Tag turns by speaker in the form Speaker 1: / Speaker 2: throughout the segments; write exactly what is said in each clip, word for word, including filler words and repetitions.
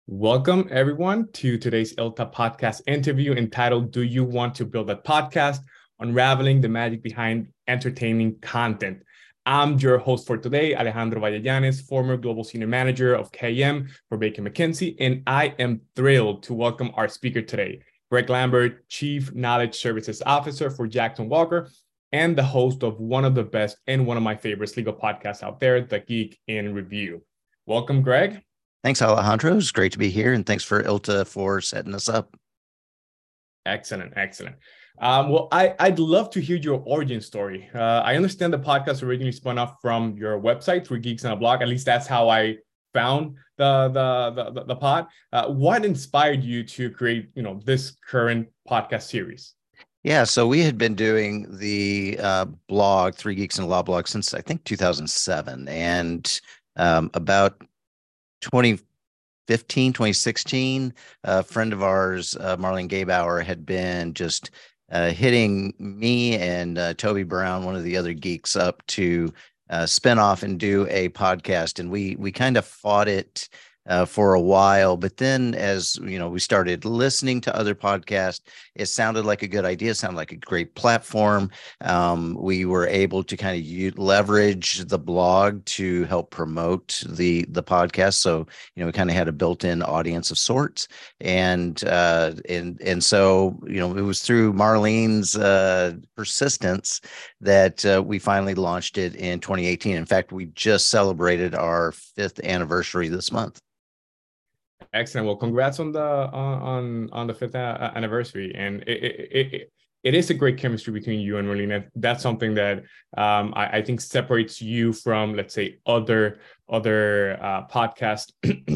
Speaker 1: Welcome, everyone, to today's ILTA podcast interview entitled Do You Want to Build a Podcast? Unraveling the Magic Behind Entertaining Content. I'm your host for today, Alejandro Vallallanes, former Global Senior Manager of K M for Baker McKenzie, and I am thrilled to welcome our speaker today, Greg Lambert, Chief Knowledge Services Officer for Jackson Walker, and the host of one of the best and one of my favorites legal podcasts out there, The Geek in Review. Welcome, Greg.
Speaker 2: Thanks, Alejandro. It's great to be here. And thanks for ILTA for setting us up.
Speaker 1: Excellent. Excellent. Um, well, I, I'd love to hear your origin story. Uh, I understand the podcast originally spun off from your website, Three Geeks on a Blog. At least that's how I found the the the, the pod. Uh, what inspired you to create, you know, this current podcast series?
Speaker 2: Yeah, so we had been doing the uh, blog, Three Geeks in a Law blog, since I think two thousand seven. And um, about twenty fifteen, twenty sixteen, a friend of ours, uh, Marlene Gabauer, had been just uh, hitting me and uh, Toby Brown, one of the other geeks, up to uh, spin off and do a podcast. And we we kind of fought it uh, for a while. But then as, you know, we started listening to other podcasts, it sounded like a good idea, sounded like a great platform. Um, we were able to kind of u- leverage the blog to help promote the, the podcast. So, you know, we kind of had a built-in audience of sorts. And, uh, and, and so, you know, it was through Marlene's uh, persistence that uh, we finally launched it in twenty eighteen. In fact, we just celebrated our fifth anniversary this month.
Speaker 1: Excellent. Well, congrats on the on on the fifth anniversary, and it it, it, it is a great chemistry between you and Marlene. That's something that um, I, I think separates you from, let's say, other other uh, podcasts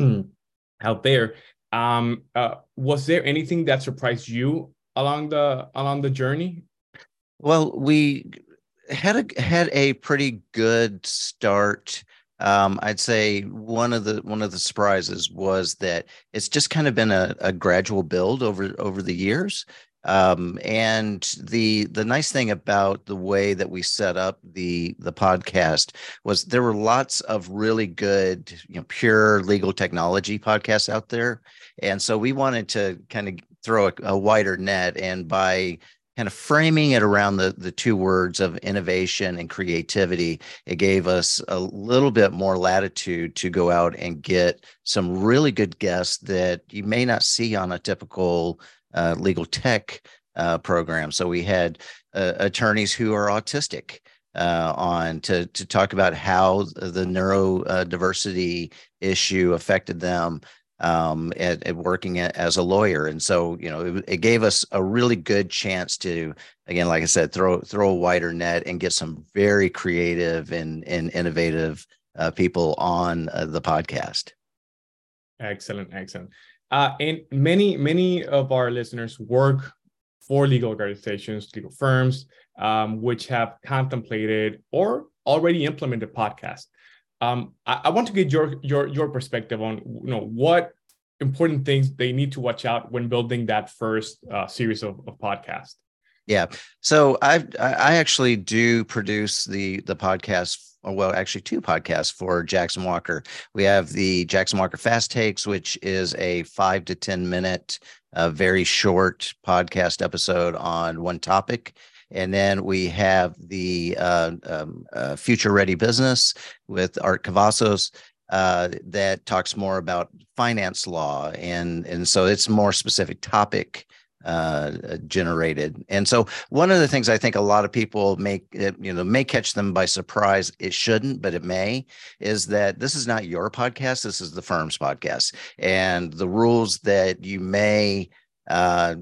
Speaker 1: out there. Um, uh, was there anything that surprised you along the along the journey?
Speaker 2: Well, we had a had a pretty good start. Um, I'd say one of the one of the surprises was that it's just kind of been a, a gradual build over over the years. Um, and the the nice thing about the way that we set up the the podcast was there were lots of really good, you know, pure legal technology podcasts out there. And so we wanted to kind of throw a, a wider net, and by kind of framing it around the, the two words of innovation and creativity, it gave us a little bit more latitude to go out and get some really good guests that you may not see on a typical uh, legal tech uh, program. So we had uh, attorneys who are autistic uh, on to, to talk about how the neurodiversity issue affected them um, at, at working as a lawyer. And so, you know, it, it gave us a really good chance to, again, like I said, throw, throw a wider net and get some very creative and, and innovative uh, people on uh, the podcast.
Speaker 1: Excellent. Excellent. Uh, and many, many of our listeners work for legal organizations, legal firms, um, which have contemplated or already implemented podcasts. Um, I, I want to get your your your perspective on, you know, what important things they need to watch out when building that first uh, series of, of podcasts.
Speaker 2: Yeah, so I I actually do produce the the podcast. Well, actually, two podcasts for Jackson Walker. We have the Jackson Walker Fast Takes, which is a five to ten minute, uh, very short podcast episode on one topic. And then we have the uh, um, uh, Future Ready Business with Art Cavazos uh, that talks more about finance law. And, and so it's more specific topic uh, generated. And so one of the things I think a lot of people make, you know, may catch them by surprise, it shouldn't, but it may, is that this is not your podcast. This is the firm's podcast. And the rules that you may, uh,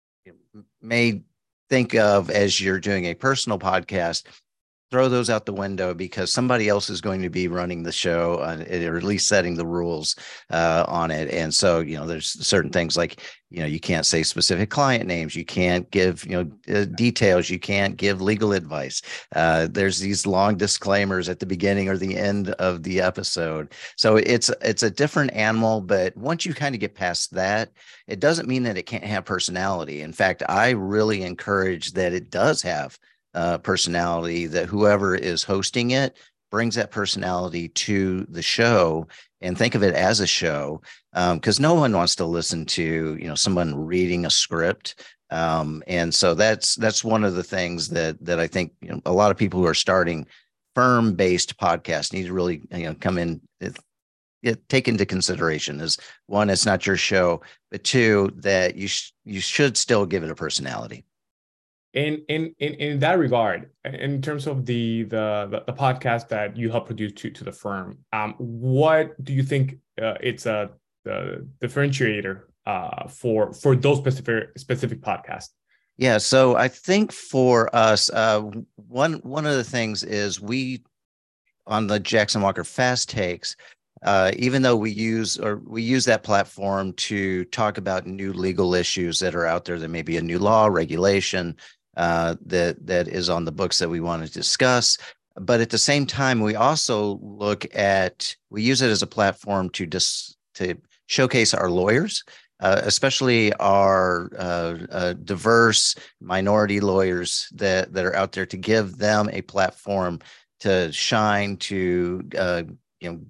Speaker 2: may think of as you're doing a personal podcast, throw those out the window, because somebody else is going to be running the show uh, or at least setting the rules uh, on it. And so, you know, there's certain things like, you know, you can't say specific client names. You can't give, you know, uh, details. You can't give legal advice. Uh, there's these long disclaimers at the beginning or the end of the episode. So it's, it's a different animal, but once you kind of get past that, it doesn't mean that it can't have personality. In fact, I really encourage that it does have Uh, personality, that whoever is hosting it brings that personality to the show, and think of it as a show, because um, no one wants to listen to, you know, someone reading a script. Um, and so that's that's one of the things that that I think, you know, a lot of people who are starting firm-based podcasts need to really, you know, come in, it, take into consideration is, one, it's not your show, but two, that you sh- you should still give it a personality.
Speaker 1: In, in in in that regard, in terms of the the the, the podcast that you help produce to to the firm, um, what do you think uh, it's a the differentiator uh, for for those specific specific podcasts?
Speaker 2: Yeah, so I think for us, uh, one one of the things is we, on the Jackson Walker Fast Takes, uh, even though we use or we use that platform to talk about new legal issues that are out there, that may be a new law, regulation uh, that that is on the books that we want to discuss. But at the same time, we also look at, we use it as a platform to dis, to showcase our lawyers, uh, especially our uh, uh, diverse minority lawyers that, that are out there, to give them a platform to shine, to uh, you know,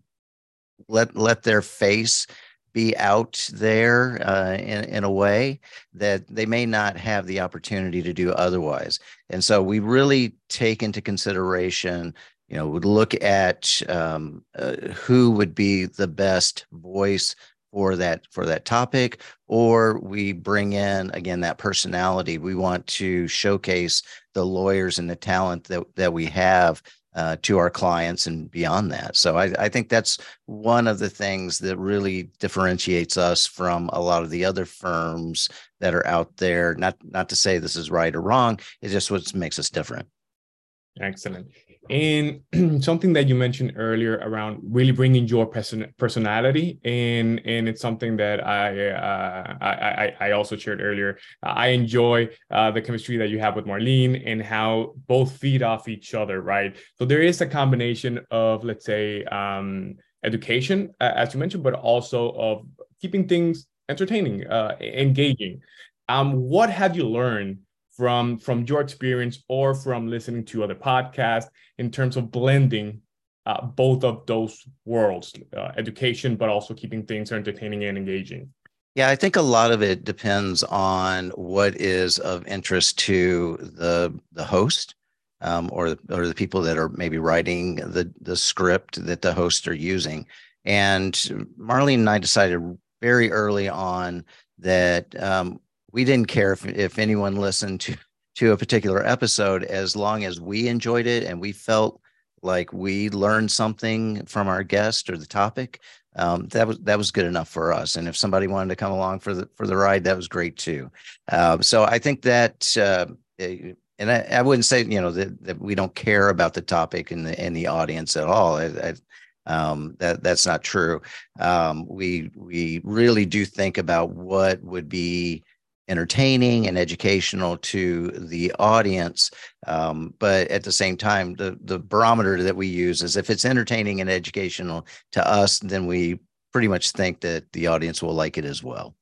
Speaker 2: let let their face be out there uh, in, in a way that they may not have the opportunity to do otherwise. And so we really take into consideration, you know, would look at um, uh, who would be the best voice for that for that topic, or we bring in, again, that personality. We want to showcase the lawyers and the talent that, that we have uh, to our clients and beyond that. So I, I think that's one of the things that really differentiates us from a lot of the other firms that are out there. Not not to say this is right or wrong, it's just what makes us different.
Speaker 1: Excellent. And something that you mentioned earlier around really bringing your person personality, and and it's something that I uh, I, I also shared earlier. I enjoy uh, the chemistry that you have with Marlene and how both feed off each other, right? So there is a combination of, let's say, um, education, uh, as you mentioned, but also of keeping things entertaining, uh, engaging. Um, what have you learned from from your experience or from listening to other podcasts in terms of blending uh, both of those worlds, uh, education, but also keeping things entertaining and engaging?
Speaker 2: Yeah, I think a lot of it depends on what is of interest to the the host, um, or or the people that are maybe writing the the script that the hosts are using. And Marlene and I decided very early on that um, we didn't care if, if anyone listened to, to a particular episode, as long as we enjoyed it and we felt like we learned something from our guest or the topic. Um, that was that was good enough for us. And if somebody wanted to come along for the for the ride, that was great too. Uh, so I think that, uh, and I, I wouldn't say, you know, that, that we don't care about the topic and the and the audience at all. I, I, um, that that's not true. Um, we we really do think about what would be entertaining and educational to the audience. Um, but at the same time, the, the barometer that we use is, if it's entertaining and educational to us, then we pretty much think that the audience will like it as well.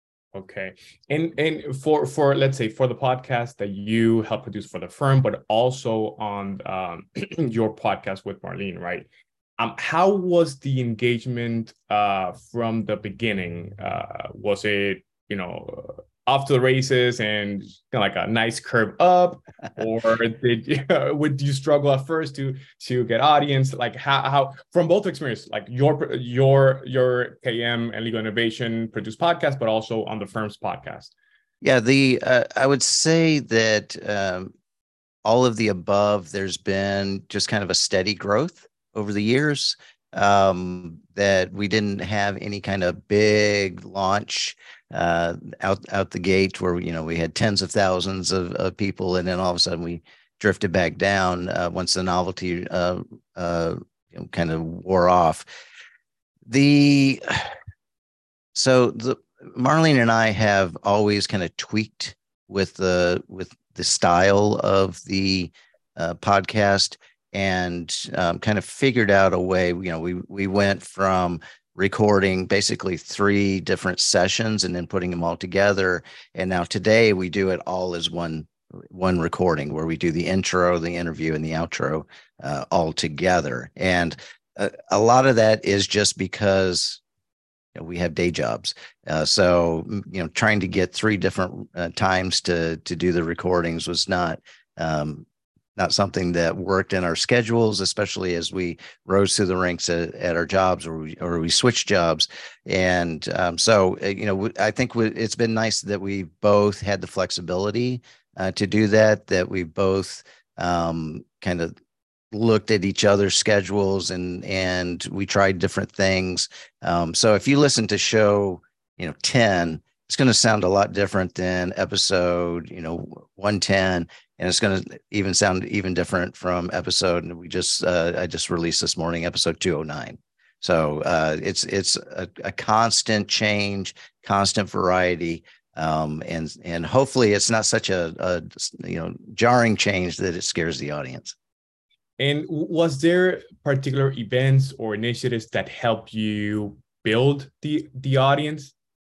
Speaker 1: Okay. And and for for let's say for the podcast that you help produce for the firm, but also on um, your podcast with Marlene, right? Um, how was the engagement uh, from the beginning? Uh, was it, you know, off to the races and kind of like a nice curve up, or did you, would you struggle at first to to get audience? Like how how from both experiences, like your your your K M and Legal Innovation produced podcast, but also on the firm's podcast?
Speaker 2: Yeah, the uh, I would say that um, all of the above. There's been just kind of a steady growth over the years. Um, that we didn't have any kind of big launch uh, out out the gate where, you know, we had tens of thousands of, of people, and then all of a sudden we drifted back down uh, once the novelty uh, uh, you know, kind of wore off. The so the Marlene and I have always kind of tweaked with the with the style of the uh, podcast, and um, kind of figured out a way. You know, we we went from recording basically three different sessions and then putting them all together, and now today we do it all as one one recording where we do the intro, the interview, and the outro uh, all together. And a, a lot of that is just because you know, we have day jobs. Uh, so, you know, trying to get three different uh, times to to do the recordings was not um, not something that worked in our schedules, especially as we rose through the ranks at, at our jobs, or we or we switched jobs. And um, so, you know, I think we, it's been nice that we both had the flexibility uh, to do that. That we both um, kind of looked at each other's schedules, and and we tried different things. Um, so if you listen to show, you know, ten, it's going to sound a lot different than episode, you know, one ten, and it's going to even sound even different from episode. And we just uh, I just released this morning episode two oh nine. So uh, it's it's a, a constant change, constant variety. Um, and and hopefully it's not such a, a you know jarring change that it scares the audience.
Speaker 1: And was there particular events or initiatives that helped you build the the audience?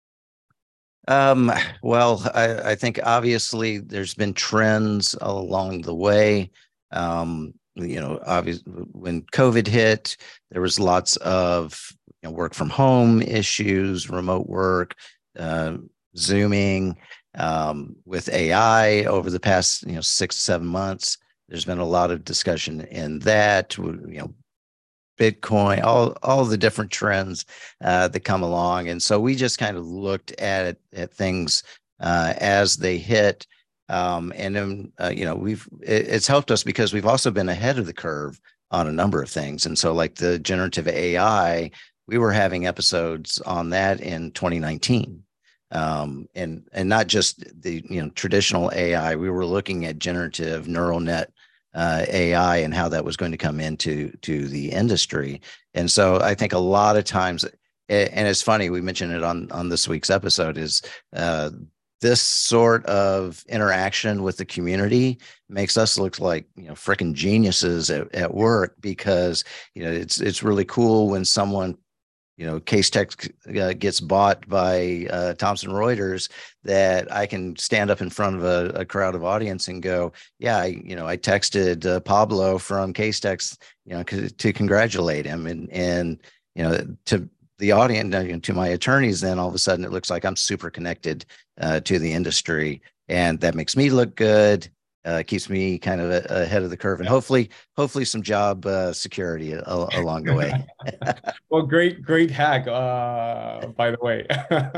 Speaker 2: Um, well, I, I think obviously there's been trends along the way. Um, you know, obviously when COVID hit, there was lots of you know, work from home issues, remote work, uh, Zooming, um, with A I over the past you know six seven months. There's been a lot of discussion in that, you know, Bitcoin, all all the different trends uh, that come along, and so we just kind of looked at at things uh, as they hit, um, and then uh, you know we've it, it's helped us because we've also been ahead of the curve on a number of things, and so like the generative A I, we were having episodes on that in twenty nineteen. Um, and and not just the you know traditional A I. We were looking at generative neural net uh, A I and how that was going to come into to the industry. And so I think a lot of times, and it's funny, we mentioned it on on this week's episode, is uh, this sort of interaction with the community makes us look like you know freaking geniuses at, at work, because you know it's it's really cool when someone you know, Casetext uh, gets bought by uh, Thomson Reuters, that I can stand up in front of a, a crowd of audience and go, yeah, I, you know, I texted uh, Pablo from Casetext, you know, c- to congratulate him, and and you know, to the audience, you know, to my attorneys, then all of a sudden it looks like I'm super connected uh, to the industry, and that makes me look good. Uh, keeps me kind of a, ahead of the curve, and hopefully, hopefully some job uh, security a, along the way.
Speaker 1: Well, great, great hack, uh, by the way.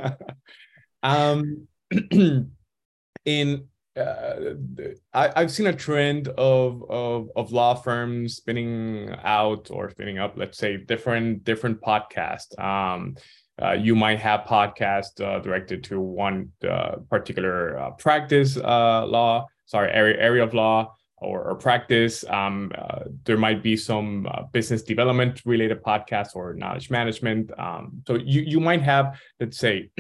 Speaker 1: um, in uh, I, I've seen a trend of, of of law firms spinning out or spinning up, let's say, different different podcasts. Um, uh, you might have podcasts uh, directed to one uh, particular uh, practice uh, law. Sorry, area area of law or, or practice. Um, uh, there might be some uh, business development related podcasts or knowledge management. Um, so you you might have, let's say,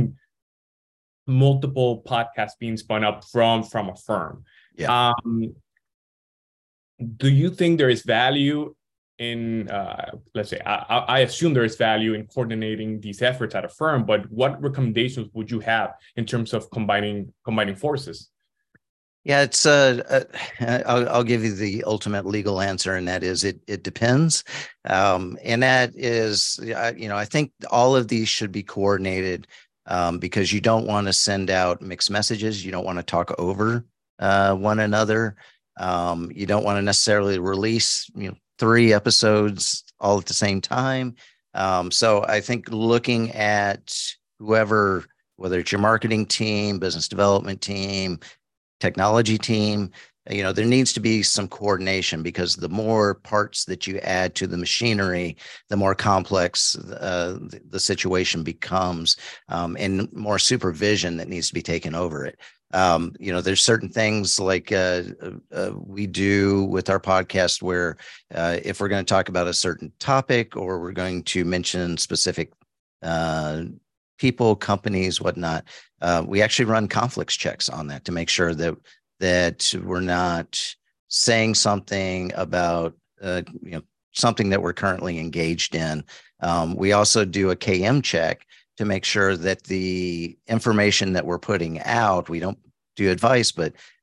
Speaker 1: multiple podcasts being spun up from from a firm.
Speaker 2: Yeah.
Speaker 1: Um, do you think there is value in, uh, let's say, I, I assume there is value in coordinating these efforts at a firm, but what recommendations would you have in terms of combining combining forces?
Speaker 2: Yeah, it's uh, uh I'll, I'll give you the ultimate legal answer, and that is it. It depends, um, and that is, you know, I think all of these should be coordinated, um, because you don't want to send out mixed messages. You don't want to talk over uh, one another. Um, you don't want to necessarily release, you know, three episodes all at the same time. Um, so I think looking at whoever, whether it's your marketing team, business development team, technology team, you know, there needs to be some coordination, because the more parts that you add to the machinery, the more complex uh, the, the situation becomes, um, and more supervision that needs to be taken over it. Um, you know, there's certain things like uh, uh, we do with our podcast where uh, if we're going to talk about a certain topic, or we're going to mention specific uh, people, companies, whatnot, uh, we actually run conflicts checks on that to make sure that that we're not saying something about uh, you know something that we're currently engaged in. Um, we also do a K M check to make sure that the information that we're putting out, we don't do advice, but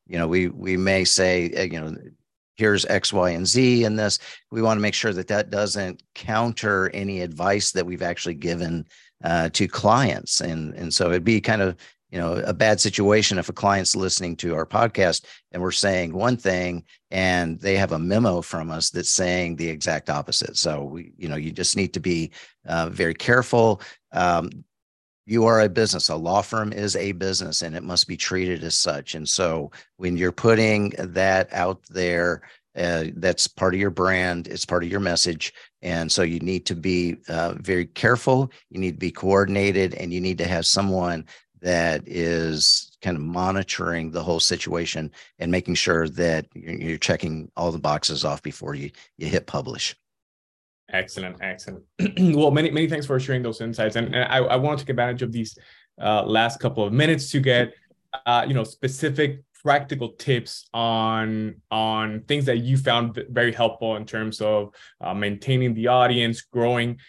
Speaker 2: you know, we we may say, uh, you know, here's X, Y, and Z in this. We want to make sure that that doesn't counter any advice that we've actually given uh, to clients. And, and so it'd be kind of, you know, a bad situation if a client's listening to our podcast and we're saying one thing and they have a memo from us that's saying the exact opposite. So we, you know, you just need to be uh, very careful. Um, you are a business. A law firm is a business, and it must be treated as such. And so when you're putting that out there, uh, that's part of your brand. It's part of your message. And so you need to be uh, very careful. You need to be coordinated, and you need to have someone that is kind of monitoring the whole situation and making sure that you're checking all the boxes off before you, you hit publish.
Speaker 1: Excellent, excellent. Well, many, many thanks for sharing those insights. And, and I, I want to take advantage of these uh, last couple of minutes to get, uh, you know, specific practical tips on, on things that you found very helpful in terms of uh, maintaining the audience, growing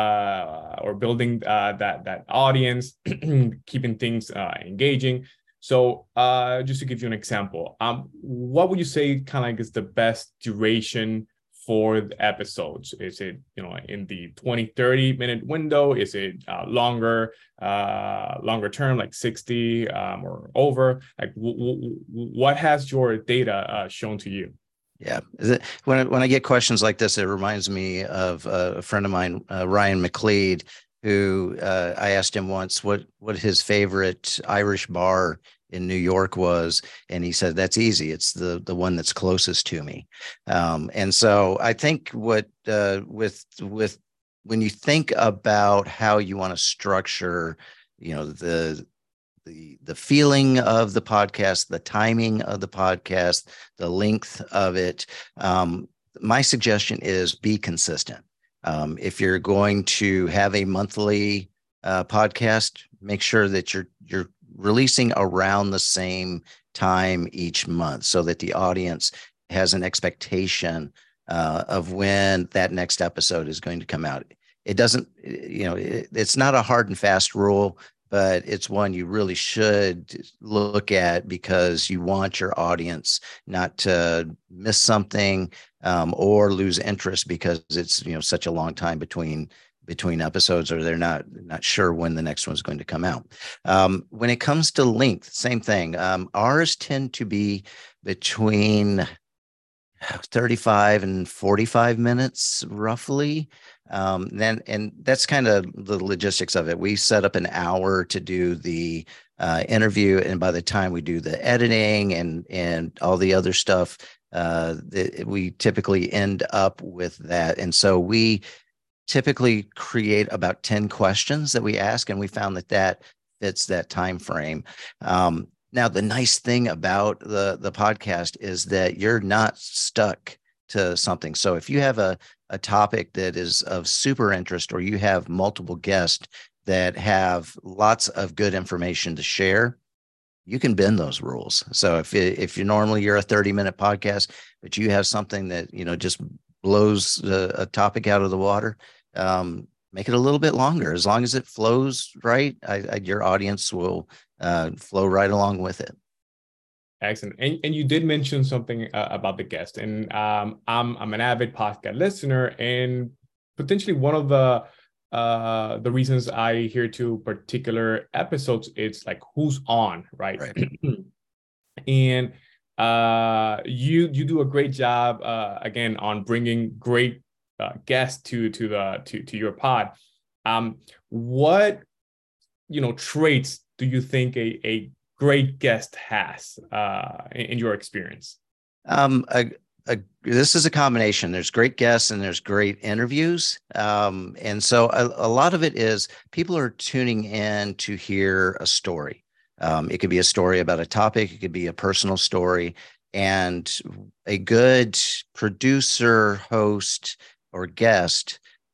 Speaker 1: uh, or building uh, that, that audience, keeping things uh, engaging. So uh, just to give you an example, um, what would you say kind of like is the best duration for the episodes? Is it, you know, in the twenty, thirty minute window? Is it uh, longer, uh, longer term, like sixty um, or over? Like w- w- what has your data uh, shown to you?
Speaker 2: Yeah. When I, when I get questions like this, it reminds me of a friend of mine, uh, Ryan McLeod, who uh, I asked him once what, what his favorite Irish bar in New York was. And he said, that's easy. It's the, the one that's closest to me. Um, and so I think what, uh, with, with, when you think about how you want to structure, you know, the, the, the feeling of the podcast, the timing of the podcast, the length of it, um, my suggestion is be consistent. Um, if you're going to have a monthly uh, podcast, make sure that you're, you're, releasing around the same time each month so that the audience has an expectation uh, of when that next episode is going to come out. It doesn't, you know, it, it's not a hard and fast rule, but it's one you really should look at because you want your audience not to miss something um, or lose interest because it's, you know, such a long time between between episodes, or they're not not sure when the next one's going to come out. Um, when it comes to length, same thing. Um, ours tend to be between thirty-five and forty-five minutes, roughly. Um, then, and that's kind of the logistics of it. We set up an hour to do the uh, interview, and by the time we do the editing and and all the other stuff, uh, the, we typically end up with that. And so we typically create about ten questions that we ask, and we found that that fits that time frame. Um, now, the nice thing about the, the podcast is that you're not stuck to something. So if you have a, a topic that is of super interest, or you have multiple guests that have lots of good information to share, you can bend those rules. So if, if you normally you're a thirty minute podcast, but you have something that, you know, just blows a, a topic out of the water, Um, make it a little bit longer. As long as it flows right, I, I, your audience will uh, flow right along with it.
Speaker 1: Excellent. And, and you did mention something uh, about the guest. And um, I'm I'm an avid podcast listener, and potentially one of the uh, the reasons I hear to particular episodes, it's like who's on, right?
Speaker 2: Right.
Speaker 1: And uh, you you do a great job uh, again on bringing great Uh, guest to to the to to your pod. Um, what you know traits do you think a a great guest has uh, in, in your experience?
Speaker 2: Um, a, a, this is a combination. There's great guests and there's great interviews, um, and so a, a lot of it is people are tuning in to hear a story. Um, it could be a story about a topic. It could be a personal story, and a good producer, host, or guest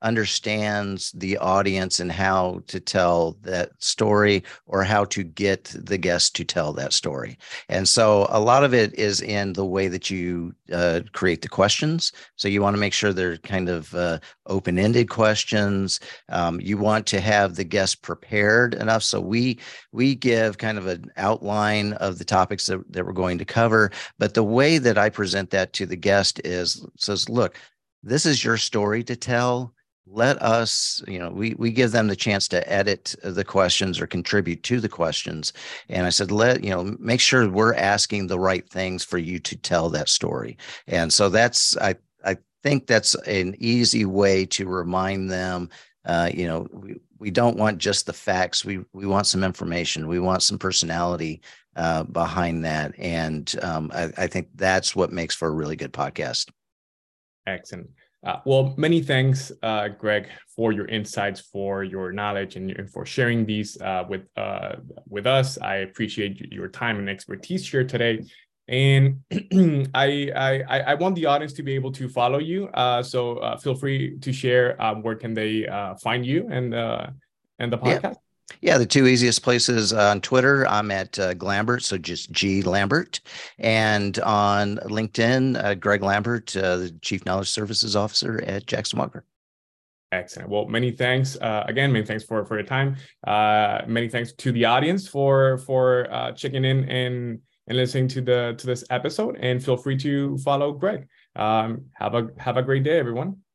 Speaker 2: understands the audience and how to tell that story or how to get the guest to tell that story. And so a lot of it is in the way that you uh, create the questions. So you want to make sure they're kind of uh, open-ended questions. Um, you want to have the guest prepared enough. So we we give kind of an outline of the topics that, that we're going to cover. But the way that I present that to the guest is says, look, this is your story to tell. Let us, you know, we we give them the chance to edit the questions or contribute to the questions. And I said, let, you know, make sure we're asking the right things for you to tell that story. And so that's, I, I think that's an easy way to remind them, uh, you know, we, we don't want just the facts. We, we want some information. We want some personality uh, behind that. And um, I, I think that's what makes for a really good podcast.
Speaker 1: Excellent. Uh, well, many thanks, uh, Greg, for your insights, for your knowledge, and, and for sharing these uh, with uh, with us. I appreciate your time and expertise here today. And I, I I want the audience to be able to follow you. Uh, so uh, feel free to share um, where can they uh, find you and uh, and the podcast.
Speaker 2: Yeah. Yeah, the two easiest places uh, on Twitter, I'm at uh, Glambert, so just G Lambert, and on LinkedIn, uh, Greg Lambert, uh, the Chief Knowledge Services Officer at Jackson Walker.
Speaker 1: Excellent. Well, many thanks uh, again. Many thanks for for your time. Uh, many thanks to the audience for for uh, checking in and and listening to the to this episode. And feel free to follow Greg. Um, have a have a great day, everyone.